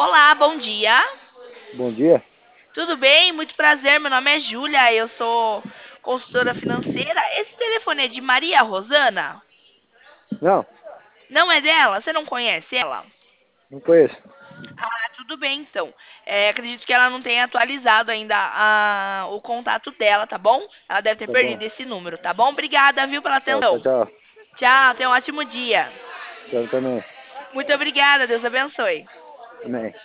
Olá, bom dia. Bom dia. Tudo bem? Muito prazer. Meu nome é Júlia. Eu sou consultora financeira. Esse telefone é de Maria Rosana? Não, Não é dela? Você não conhece ela? não conheço. Ah, tudo bem, então. Acredito que ela não tenha atualizado ainda o contato dela, tá bom? Ela deve ter Tá bom. perdido esse número, tá bom? Obrigada, viu, pela Tá, tchau, atenção. tchau. Tchau, tenha um ótimo dia. Tchau também. Muito obrigada. Deus abençoe. Amém.